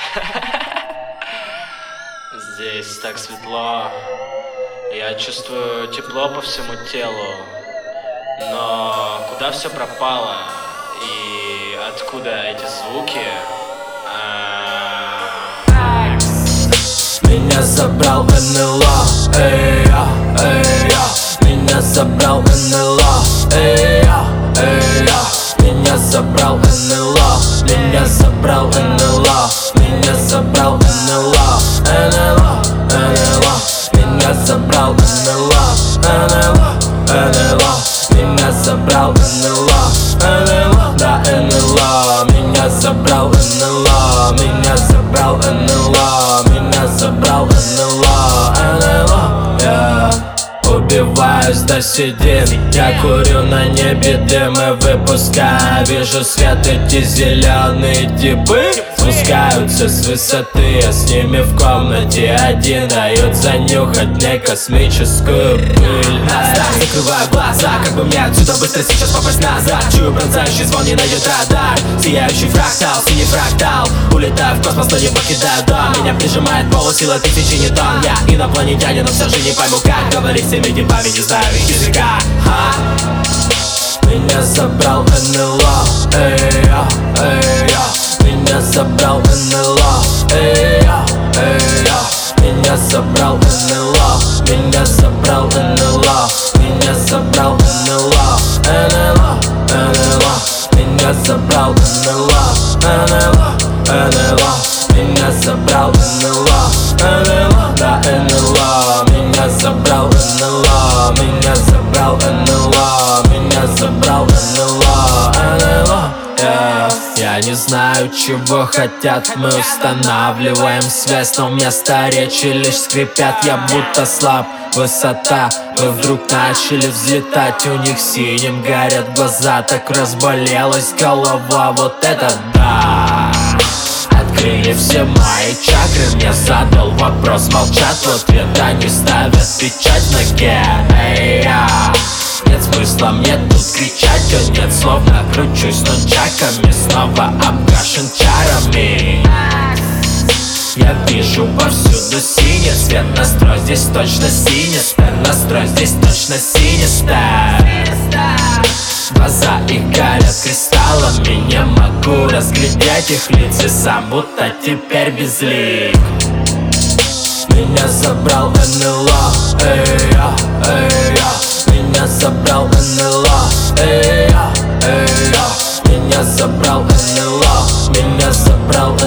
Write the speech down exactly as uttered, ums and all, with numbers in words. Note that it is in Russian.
Здесь так светло, я чувствую тепло по всему телу. Но куда все пропало? И откуда эти звуки? Меня забрал эн эл о, эй, я, эй, я. Меня забрал эн эл о, эй, я, эй, я. Меня забрал эн эл о, меня забрал эн эл о, меня забрал эн эл о, эн эл о, эн эл о. Меня забрал эн эл о, эн эл о, эн эл о. Меня забрал эн эл о, эн эл о, да, эн эл о. Меня забрал эн эл о, меня забрал эн эл о, меня забрал эн эл о, эн эл о, yeah. Убиваюсь до седин, я курю на небе дым и выпускаю. Вижу свет, эти зеленые типы спускаются с высоты, я с ними в комнате один. Дают занюхать мне космическую пыль. Оставь, закрываю глаза, как бы мне отсюда быстро сейчас попасть назад. Чую пронзающий звон, не найдет радар. Сияющий фрактал, синий фрактал. Улетаю в космос, но не покидаю дом. Меня прижимает полусила тысячи не тонн. Я инопланетянин, но все же не пойму, как говорить с теми типами, не знаю их языка. Ха? Меня забрал эн эл о, эй, я, эй, я. Меня забрал эн эл о, эй, я, эй, я. Меня забрал эн эл о, меня забрал эн эл о, меня забрал эн эл о, эн эл о, эн эл о. Меня забрал эн эл о, эн эл о, эн эл о. Меня забрал эн эл о, эн эл о, да, эн эл о. Меня забрал эн эл о, меня забрал эн эл о, меня забрал эн эл о, эн эл о, yeah. Я не знаю, чего хотят, мы устанавливаем связь, но вместо речи лишь скрипят, я будто слаб. Высота, мы вдруг начали взлетать, у них синим горят глаза, так разболелась голова, вот это да. Открыли все мои чакры, мне задал вопрос, молчат в ответ, они ставят печать в ноге. Эй, я. Нет смысла мне тут кричать, о нет, словно кручусь нунчаками, снова обгашен чарами. Я вижу повсюду синий цвет, настрой здесь точно синистый, настрой здесь точно синистый. Глаза их горят кристаллами, не могу разглядеть их лица, сам будто теперь безлик. Меня забрал эн эл о, эй, я, эй, я. Меня забрал эн эл о, эй, я, эй, я. Меня забрал эн эл о, меня забрал